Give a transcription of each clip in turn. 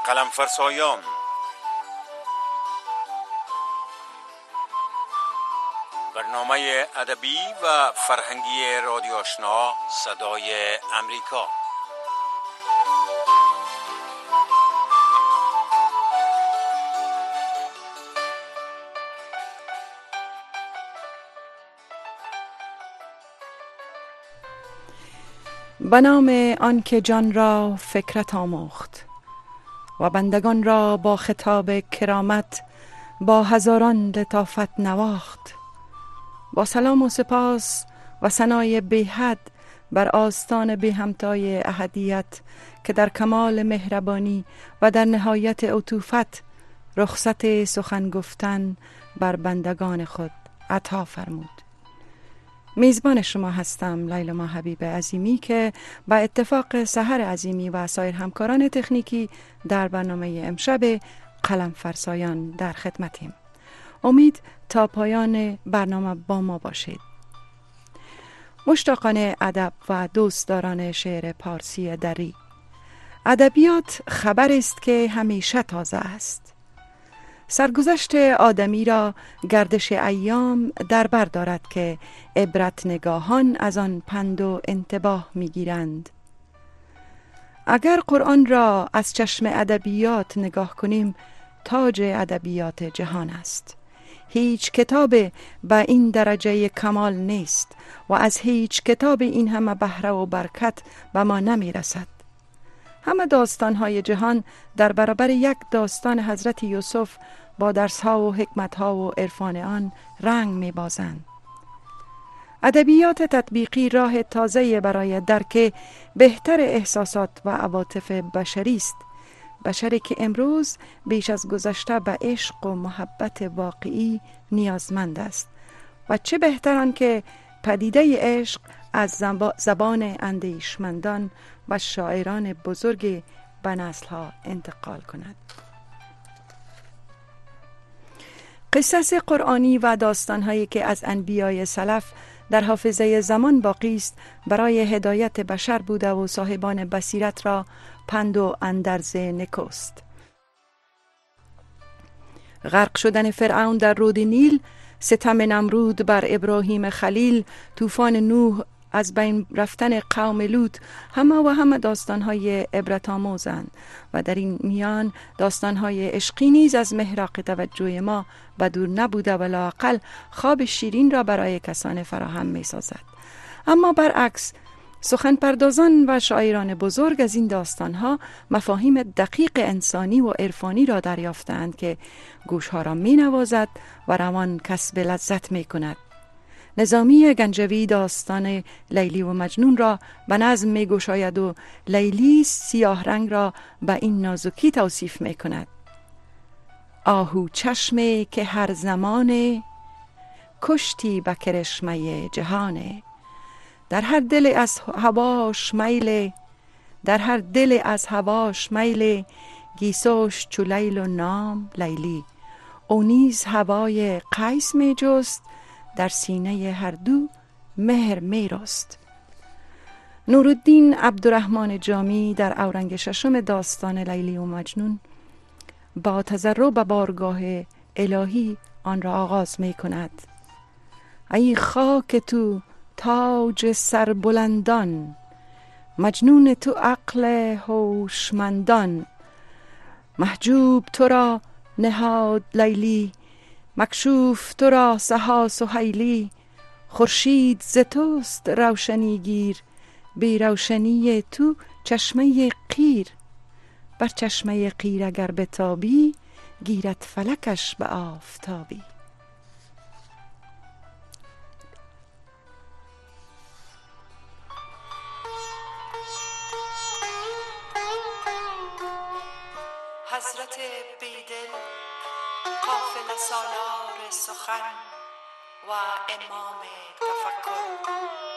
قلمفرسایان. برنامه ادبی و فرهنگی رادیو آشنا صدای امریکا. به نام آن که جان را فکرت آموخت و بندگان را با خطاب کرامت با هزاران لطافت نواخت. با سلام و سپاس و ثنای بی حد بر آستان بی همتای احدیت که در کمال مهربانی و در نهایت عطوفت رخصت سخن گفتن بر بندگان خود عطا فرمود. میزبان شما هستم لیلا حبیب عظیمی که با اتفاق سحر عظیمی و سایر همکاران تکنیکی در برنامه امشب قلم فرسایان در خدمتیم. امید تا پایان برنامه با ما باشید. مشتاقان ادب و دوستداران شعر پارسی دری، ادبیات خبر است که همیشه تازه است. سرگذشت آدمی را گردش ایام در بر دارد که عبرت نگاهان از آن پند و انتباه میگیرند. اگر قرآن را از چشم ادبیات نگاه کنیم، تاج ادبیات جهان است. هیچ کتاب به این درجه کمال نیست و از هیچ کتاب این همه بهره و برکت به ما نمی رسد. همه داستان‌های جهان در برابر یک داستان حضرت یوسف با درس‌ها و حکمت‌ها و عرفان آن رنگ می‌بازند. ادبیات تطبیقی راه تازه برای درک بهتر احساسات و عواطف بشری است. بشری که امروز بیش از گذشته به عشق و محبت واقعی نیازمند است و چه بهتر آن که پدیده عشق از زبان اندیشمندان و شاعران بزرگ به نسل‌ها انتقال کند. قصص قرآنی و داستان‌هایی که از انبیای سلف در حافظه زمان باقی است برای هدایت بشر بوده و صاحبان بصیرت را پند و اندرز نکوست. غرق شدن فرعون در رود نیل، ستم نمرود بر ابراهیم خلیل، طوفان نوح، از بین رفتن قوم لوط، همه داستان‌های عبرت آموزند و در این میان داستان‌های عشقی نیز از محراق توجه ما به دور نبوده و لااقل خواب شیرین را برای کسان فراهم می‌سازد. اما برعکس سخن پردازان و شاعران بزرگ از این داستان‌ها مفاهیم دقیق انسانی و عرفانی را دریافتند که گوش‌ها را می‌نوازد و روان کسب لذت می‌کند. نظامی گنجوی داستان لیلی و مجنون را به نظم می گشاید و لیلی سیاه رنگ را به این نازکی توصیف می کند: آهو چشمه که هر زمان کشتی به کرشمه جهانه، در هر دل از هواش میل، گیسوش چو لیل و نام لیلی، او نیز هوای قیس می جست، در سینه هر دو مهر می رست. نورالدین عبدالرحمن جامی در اورنگ ششم داستان لیلی و مجنون با تضرع به بارگاه الهی آن را آغاز می کند: ای خاک تو تاج سربلندان، مجنون تو عقل هوشمندان، محجوب تو را نهاد لیلی، مکشوف تو را سها سهیلی، خورشید ز توست روشنی گیر، بی روشنی تو چشمه قیر، بر چشمه قیر اگر بتابی، گیرد فلکش به آفتابی. حضرت بیدل قافله سالار سخن و امام تفکر.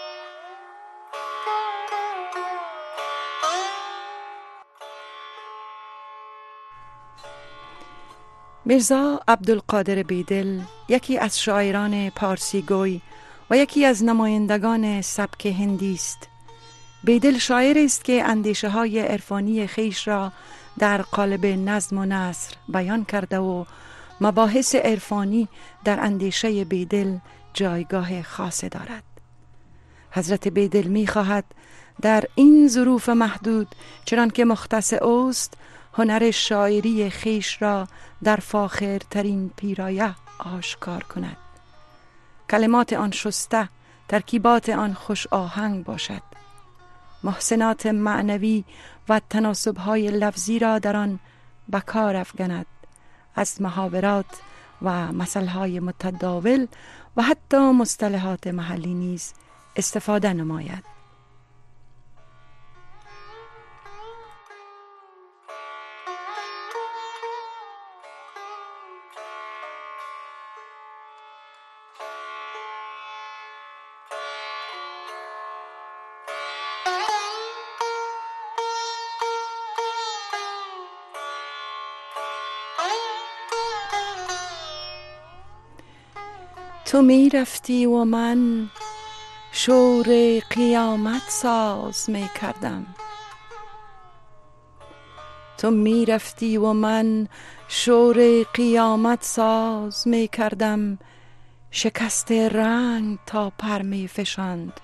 میرزا عبدالقادر بیدل یکی از شاعران پارسی گوی و یکی از نمایندگان سبک هندی است. بیدل شاعر است که اندیشه های عرفانی خیش را در قالب نظم و نثر بیان کرده و مباحث عرفانی در اندیشه بیدل جایگاه خاصی دارد. حضرت بیدل می خواهد در این ظروف محدود چنان که مختص اوست هنر شاعری خیش را در فاخرترین پیرایه آشکار کند. کلمات آن شسته، ترکیبات آن خوش آهنگ باشد. محسنات معنوی و تناسب‌های لفظی را در آن به کار افکند. از محاورات و مثل‌های متداول و حتی مصطلحات محلی نیز استفاده نماید. تو می رفتی و من شور قیامت ساز می کردم. تو می رفتی و من شور قیامت ساز می کردم. شکست رنگ تا پر می فشاند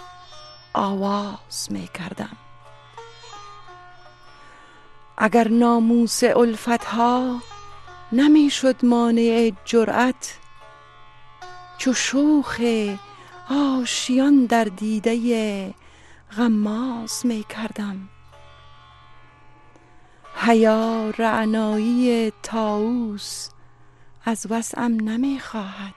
آواز می کردم. اگر ناموس الفتها نمی شد مانع جرأت، چو شوخ آشیان در دیده غماز می کردم. حیا رعنایی طاووس از وضعم نمی خواهد.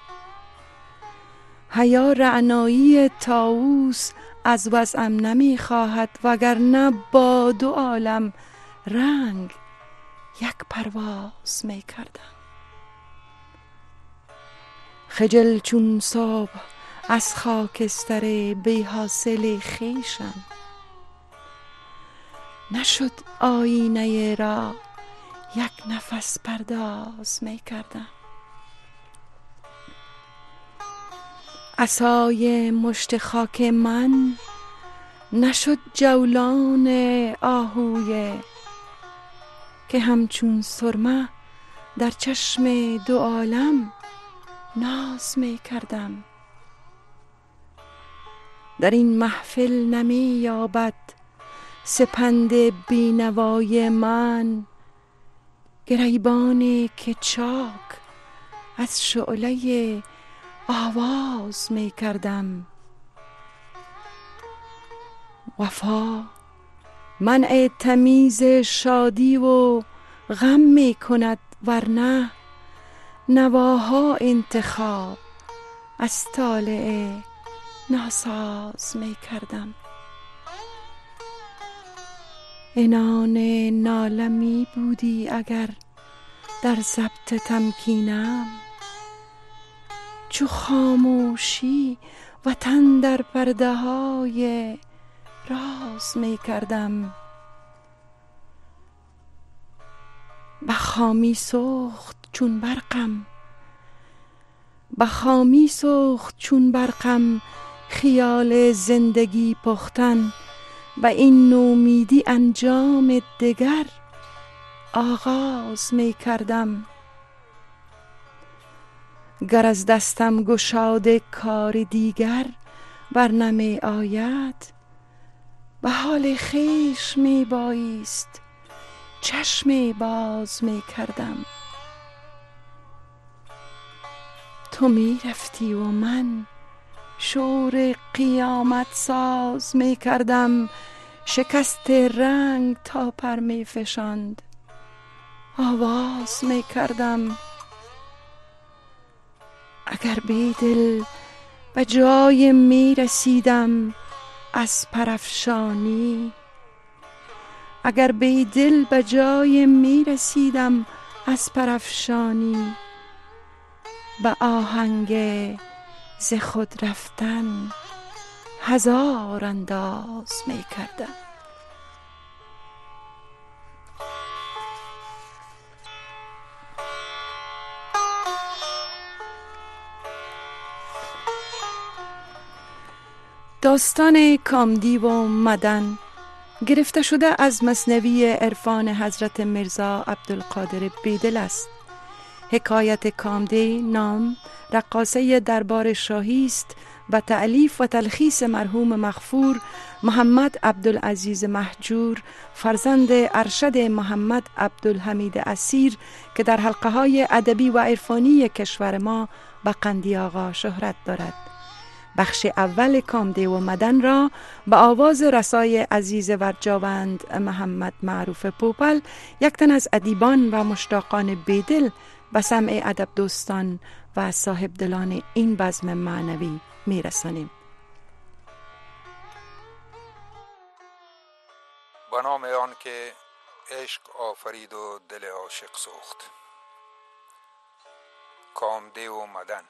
حیا رعنایی طاووس از وضعم نمی خواهد، وگرنه با دو عالم رنگ یک پرواز می کردم. خجل چون صبح از خاکستر بی حاصل خویشم، نشد آینه را یک نفس پرداز می کردم. عصای مشت خاک من نشد جولان آهوی که همچون سرمه در چشم دو عالم ناز می کردم. در این محفل نمی یابد سپند بینوای من گریبانی که چاک از شعله آواز می کردم. وفا منع تمیز شادی و غم می کند، ورنه نواها انتخاب از طالع ناساز می کردم. عنان ناله می بودی اگر در ضبط تمکینم، چو خاموشی وطن در پرده های راز می کردم. بخامی سوخت چون برقم خیال زندگی پختن، و این نومیدی انجام دگر آغاز می کردم. گر از دستم گشاده کار دیگر بر نمی آید، به حال خویش می بایست چشم باز می کردم. تو می رفتی و من شور قیامت ساز می کردم. شکست رنگ تا پر می فشاند آواز می کردم. اگر بیدل به جای می رسیدم از پرافشانی، اگر بیدل به جای می رسیدم از پرافشانی، به آهنگ ز خود رفتن هزار انداز می کردم. داستان کامدیو و مدن گرفته شده از مثنوی عرفان حضرت مرزا عبدالقادر بیدل است. حکایت کامده نام رقاصه دربار شاهی است و تألیف و تلخیص مرحوم مغفور محمد عبدالعزیز مهجور، فرزند ارشد محمد عبدالحمید اسیر، که در حلقه های ادبی و عرفانی کشور ما به قندی آقا شهرت دارد. بخش اول کامده و مدن را به آواز رسای عزیز ورجاوند محمد معروف پوپل، یک تن از ادیبان و مشتاقان بیدل، به سمع ادب دوستان و صاحب دلان این بزم معنوی میرسانیم. به نام آن که عشق آفرید و دل عاشق سوخت. کامده و مدن.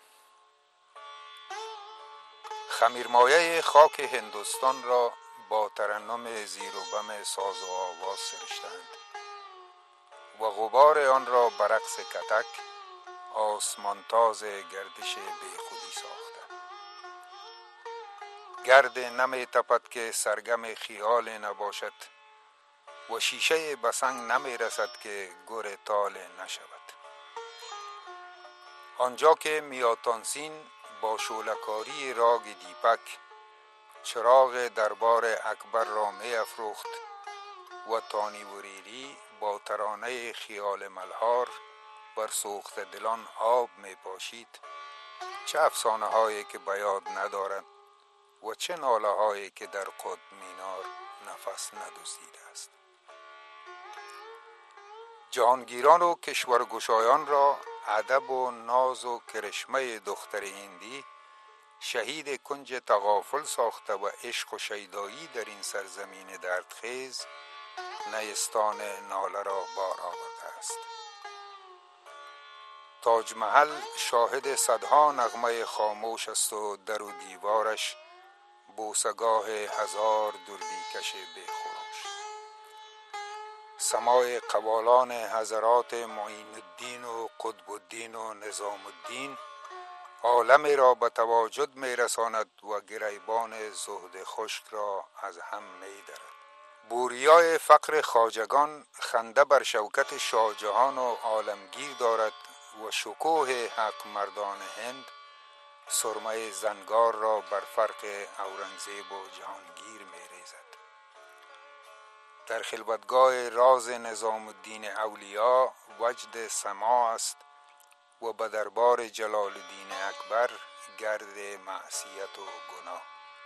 خمیرمایه خاک هندوستان را با ترنم زیر و بم ساز و آواز سرشتند و غبار آن را برقص کتک آسمانتاز گردش بیخودی ساخته. گرد نمی تپد که سرگم خیال نباشد و شیشه بسنگ نمی رسد که گر تال نشود. آنجا که میاتانسین با شولکاری راگ دیپک چراغ دربار اکبر را می افروخت و تانیوریری با ترانه خیال ملهار بر سوخت دلان آب می پاشید، چه افسانه هایی که بیاد ندارد و چه ناله هایی که در قطب مینار نفس ندزدیده است. جهانگیران و کشورگشایان را ادب و ناز و کرشمه دختر هندی شهید کنج تغافل ساخته و عشق و شیدایی در این سرزمین دردخیز نیستان ناله را بار آورده است. تاج محل شاهد صدها نغمه خاموش است و در و دیوارش بوسگاه هزار دردیکش بیخروش. سماع قوالان حضرات معین الدین و قطب الدین و نظام الدین عالمی را به تواجد می رساند و گریبان زهد خشک را از هم می درد. بوریای فقر خواجگان خنده بر شوکت شاهجهان و عالمگیر دارد و شکوه حق مردان هند سرمه زنگار را بر فرق اورنگزیب و جهانگیر می ریزد. در خلوتگاه راز نظام الدین اولیا وجد سما است و به دربار جلال الدین اکبر گرد معصیت و گناه.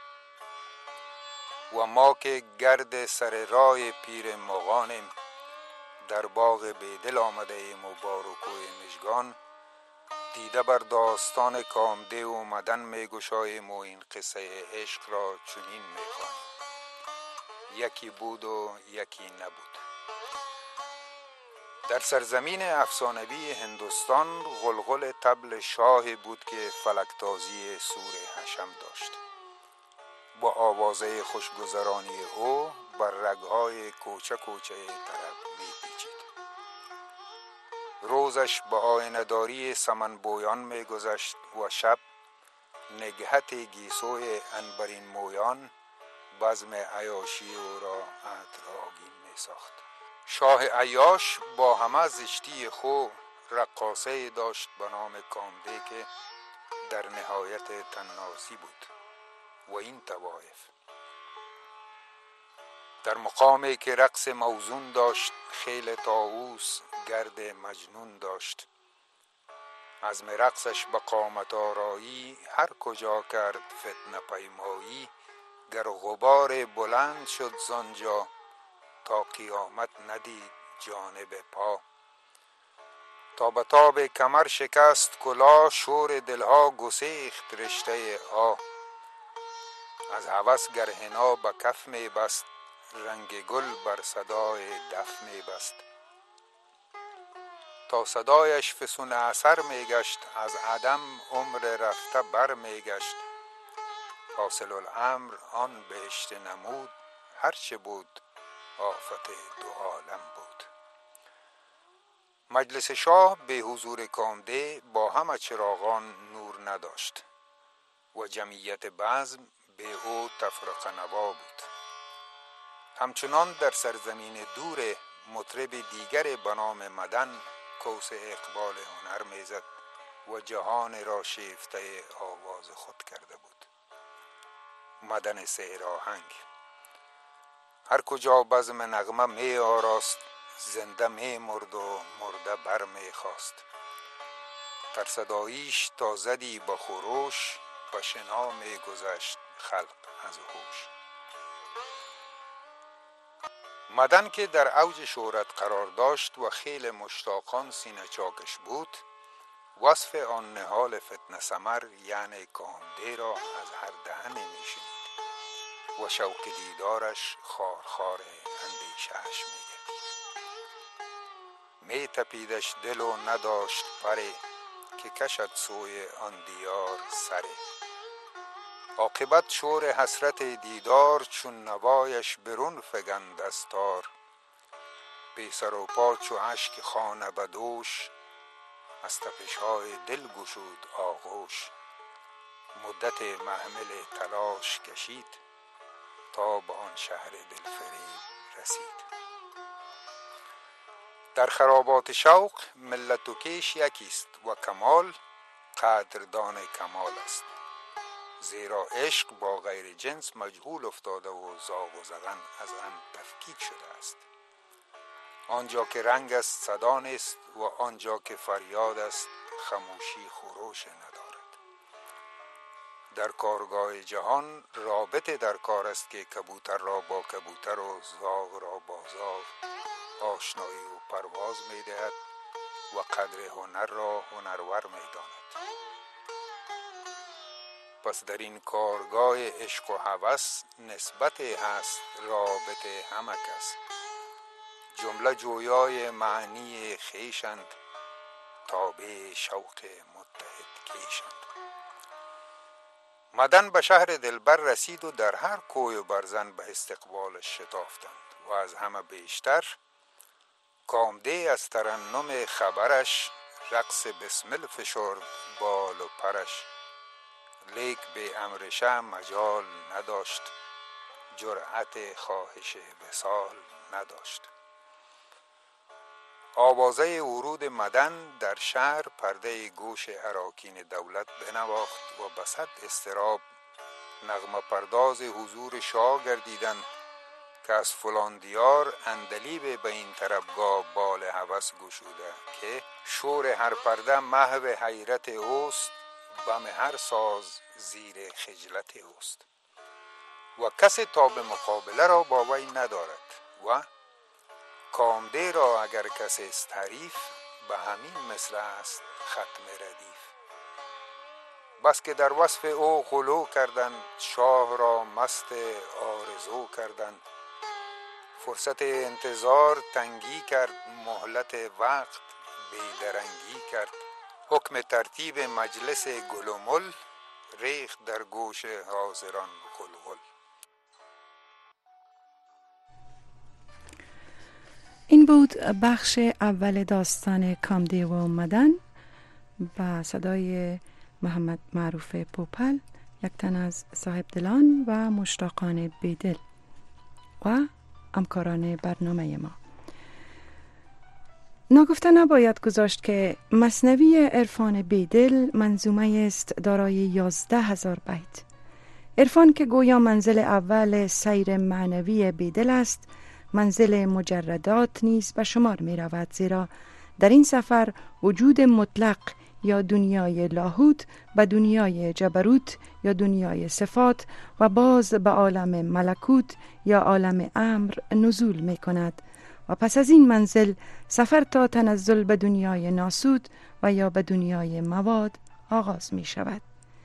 و ما که گرد سر راه پیر مغانیم، در باغ بیدل آمده ایم و باروکوی مژگان، دیده بر داستان کامده و مدن می گشاییم و این قصه عشق را چنین می خوانیم: یکی بود و یکی نبود. در سرزمین افسانوی هندوستان غلغل طبل شاهی بود که فلکتازی سور حشم داشت. با آوازه خوشگذرانی او بر رگهای کوچه کوچه طرب می پیچید. روزش به آینداری سمن بویان می گذشت و شب نگهت گیسوی عنبرین مویان بزم عیاشی او را عطرآگین می ساخت. شاه عیاش با همه زشتی خو رقاصه داشت به نام کامده که در نهایت طنازی بود و این طوایف در مقامی که رقص موزون داشت خیل طاووس گرد مجنون داشت. عزم رقصش به قامت آرایی هر کجا کرد فتنه پیمایی، گر غبار بلند شد زانجا تا قیامت ندید جانب پا. تا به تاب کمر شکست کلاه شور دلها گسیخت رشته ها. از هوس گر حنا به کف می بست رنگ گل بر صدای دف می بست. تا صدایش فسون اثر می گشت از عدم عمر رفته بر می گشت. حاصل الامر آن بهشت نمود هرچه بود آفت دو عالم بود. مجلس شاه به حضور کامده با همه چراغان نور نداشت و جمعیت بزم به او تفرقه نوا بود. همچنان در سرزمین دور مطرب دیگر به نام مدن کوس اقبال هنر میزد و جهان را شیفته آواز خود کرده بود. مدن سحر آهنگ هر کجا بزم نغمه می آراست، زنده می مرد و مرده بر می خواست. در صداییش تا زدی با خروش، به شنا می گذشت خلق از هوش. مدن که در اوج شهرت قرار داشت و خیل مشتاقان سینه چاکش بود، وصف آن نهال فتنه سمر یعنی کامده را از هر دهنی می شنید و شوق دیدارش خارخار اندیشه‌اش می گردید. می تپیدش دل و نداشت پره، که کشد سوی آن دیار سره. عاقبت شور حسرت دیدار، چون نوایش برون فگند از تار. بی سر و پا چو اشک خانه بدوش، از تپش‌های دل گشود آغوش. مدت محمل تلاش کشید، تا به آن شهر دلفریب رسید. در خرابات شوق ملت و کیش یکیست و کمال قدردان کمال است. زیرا عشق با غیر جنس مجهول افتاده و زاغ و زغن از هم تفکیک شده است. آنجا که رنگ است صدا نیست و آنجا که فریاد است خاموشی خروش ندارد. در کارگاه جهان رابطه در کار است که کبوتر را با کبوتر و زاغ را با زاغ آشنایی و پرواز می دهد و قدر هنر را هنرور می داند. پس در این کارگاه عشق و هوس نسبت هست رابطه همه کس. جمله جویای معنی خیشند، تابع شوق متحد کیشند. مدن به شهر دلبر رسید و در هر کوی و برزن به استقبالش شتافتند و از همه بیشتر کامده از ترنم خبرش رقص بسمل فشرد بال و پرش. لیک به امر شه مجال نداشت، جرأت خواهش وصال نداشت. آوازه ورود مدن در شهر پرده گوش اراکین دولت بنواخت و به صد اضطراب نغمه پرداز حضور شاه گردیدند که از فلان دیار اندلیب به این طربگاه بال هوس گشوده که شور هر پرده محو حیرت اوست، بم هر ساز زیر خجلت اوست و کسی تاب مقابله را با وی ندارد و کامده را اگر کسی است حریف، به همین مثل است ختم ردیف. بس که در وصف او غلو کردند، شاه را مست آرزو کردند. فرصت انتظار تنگی کرد، مهلت وقت بیدرنگی کرد. حکم ترتیب مجلس گل و مل، ریخت در گوش حاضران غلغل. این بود بخش اول داستان کامده و مدن با صدای محمد معروف پوپل، یک تن از صاحب دلان و مشتاقان بیدل و همکاران برنامه ما. ناگفته نباید گذاشت که مثنوی عرفان بیدل منظومه است دارای 11,000 بیت. عرفان که گویا منزل اول سیر معنوی بیدل است، منزل مجردات نیز به شمار می رود، زیرا در این سفر وجود مطلق یا دنیای لاهوت به دنیای جبروت یا دنیای صفات و باز به عالم ملکوت یا عالم امر نزول می کند و پس از این منزل سفر تا تنزل به دنیای ناسود و یا به دنیای مواد آغاز می شود.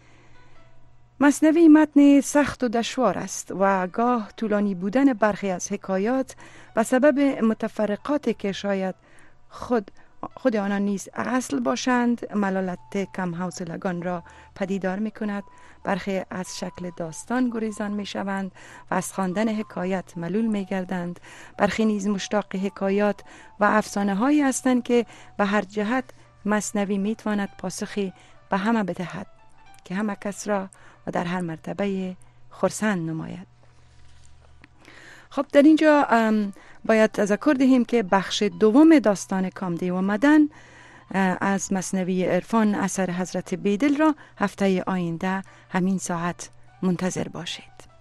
مثنوی متن سخت و دشوار است و گاه طولانی بودن برخی از حکایات به سبب متفرقاتی که شاید خود آنان نیز اصل باشند ملالت کم حوصلگان را پدیدار می کند. برخی از شکل داستان گریزان می شوند و از خواندن حکایت ملول می گردند. برخی نیز مشتاق حکایات و افسانه هایی هستند که به هر جهت مثنوی می تواند پاسخی به همه بدهد که همه کس را و در هر مرتبه خرسند نماید. خب در اینجا باید تذکر دهیم که بخش دوم داستان کامدی و مدن از مثنوی عرفان اثر حضرت بیدل را هفته آینده همین ساعت منتظر باشید.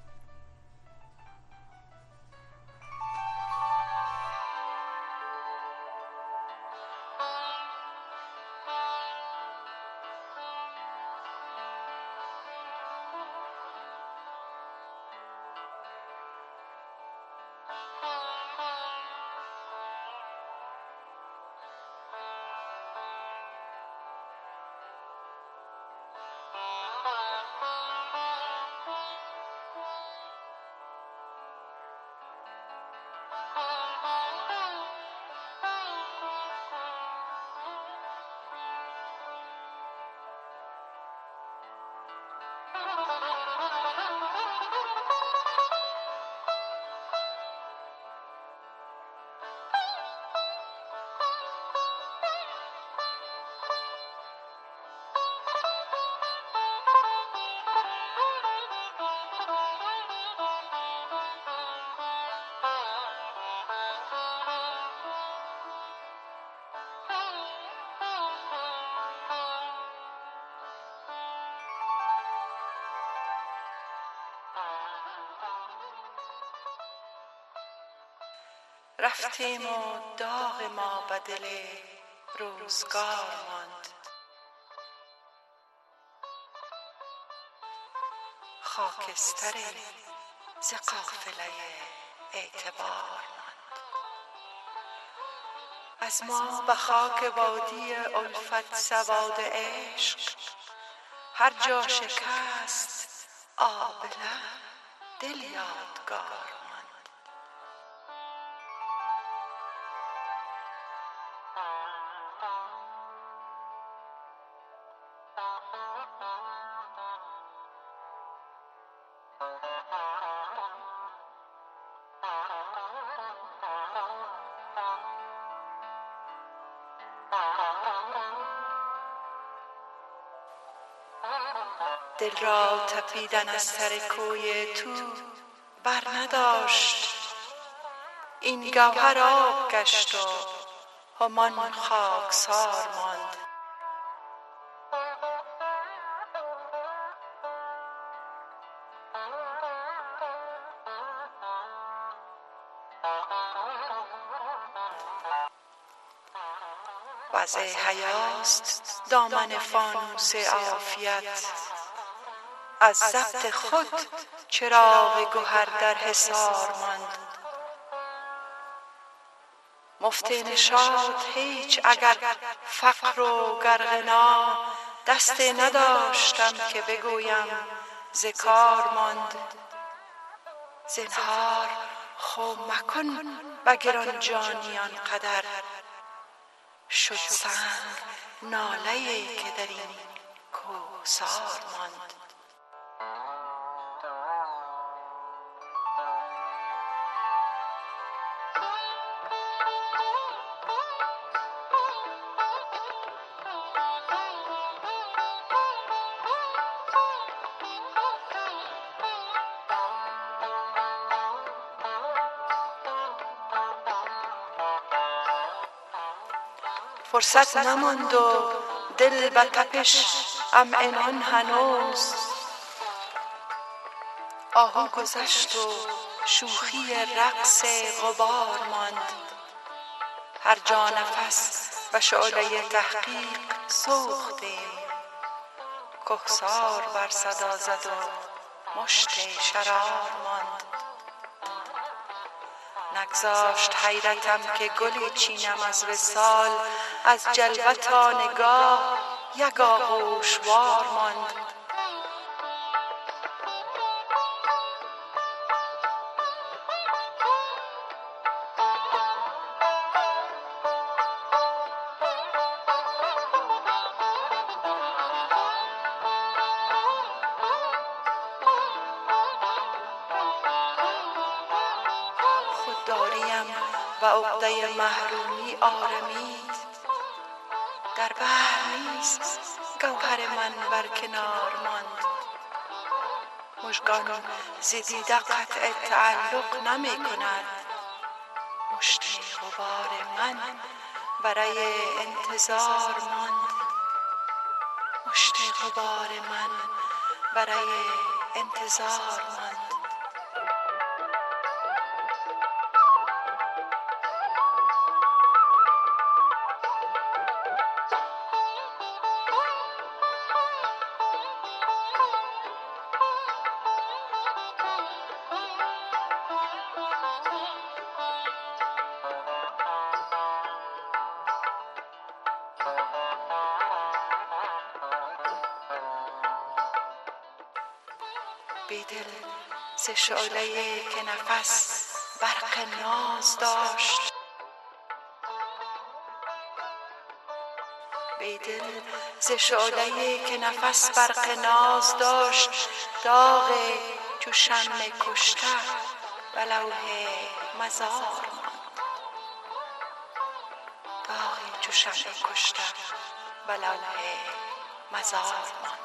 رفتیم و داغ ما به دل روزگار ماند، خاکستری ز قافله اعتبار ماند. از ما به خاک وادی الفت سواد عشق، هر جا شکست آبله دل یادگار. دل را تپیدن از سر کوی تو بر نداشت، این گوهر آب گشت و همان خاکسار ماند. وضع حیاست دامن فانوس عافیت، از ضبط خود چراغ گوهر در حصار ماند. مفت نشاط هیچ اگر فقر و گرغنا، دست نداشتم که بگویم ز کار ماند. زنهار خو مکن به گران جانیان قدر، شد سنگ ناله‌ای که در این کوهسار ماند. فرصت نماند و دل به تپش همعنان هنوز، آهو گذشت و شوخی رقص غبار ماند. هر جا نفس به شعله تحقیق سوختیم، کهسار بر صدا زد و مشت شرار ماند. نگذاشت حیرتم که گلی چینم از وصال، از جلوه تا نگاه یک آغوش وار ماند. خودداریم و عقده محرومی آرمید، در بحر نیست گوهر من بر کنار ماند. مژگان ز دیده قطع تعلق نمی کند. مشت غبار من برای انتظار ماند. مشت غبار من برای انتظار ماند. بیدل ز شعله‌ای که نفس برق ناز داشت. بیدل ز شعله‌ای که نفس برق ناز داشت، داغ چو شمع کشته به لوح مزار ماند. داغ چو شمع کشته به لوح مزار ماند.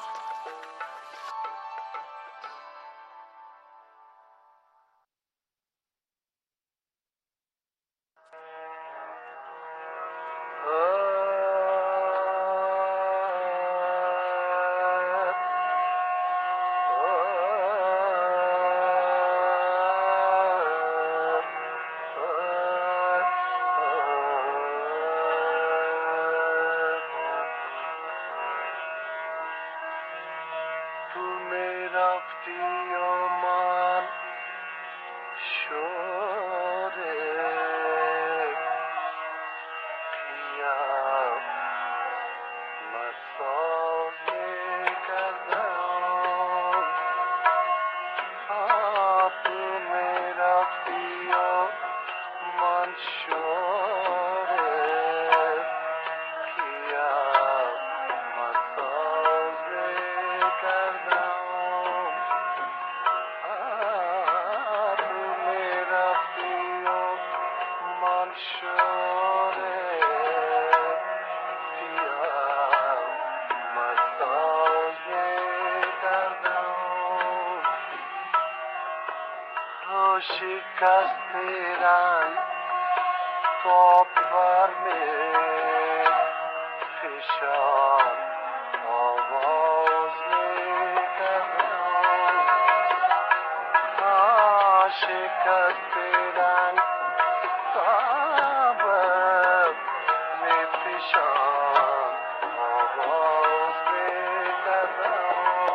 شکست رنگ تاب فرمه فشان آواز میکنم. شکست رنگ تاب فشان آواز میکنم.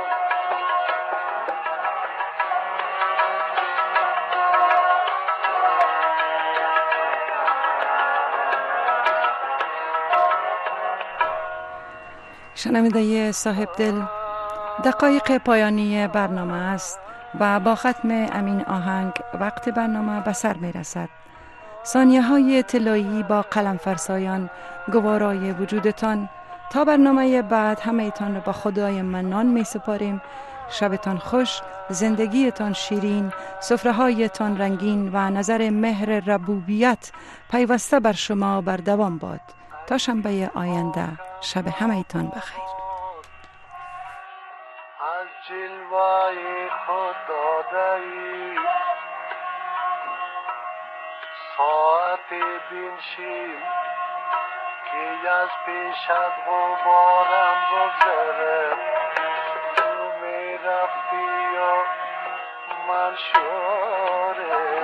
شنونده صاحب دل، دقایق پایانی برنامه است و با ختم امین آهنگ وقت برنامه به سر می رسد. ثانیه های طلایی با قلم فرسایان گوارای وجودتان. تا برنامه بعد همه ایتان را با خدای منان می سپاریم. شبتان خوش، زندگیتان شیرین، سفره هایتان رنگین و نظر مهر ربوبیت پیوسته بر شما بر دوام باد. تا شنبه آینده شب همه ایتان بخیر. از جلوه خود داده‌ای ساعت بنشین که از پیشت غبارم بگذره. تو می رفتی و من شوره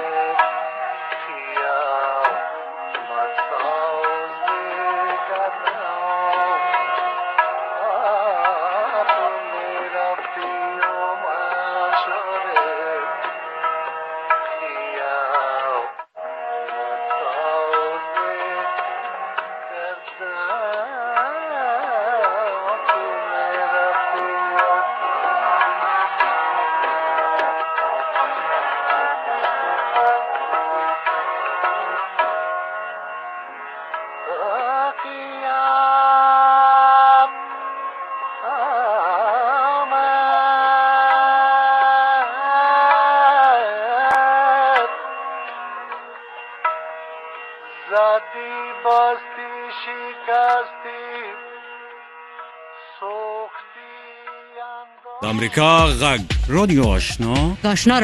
زدی بستی شکستی سوختی انداز. امریکا غږ رادیو آشنا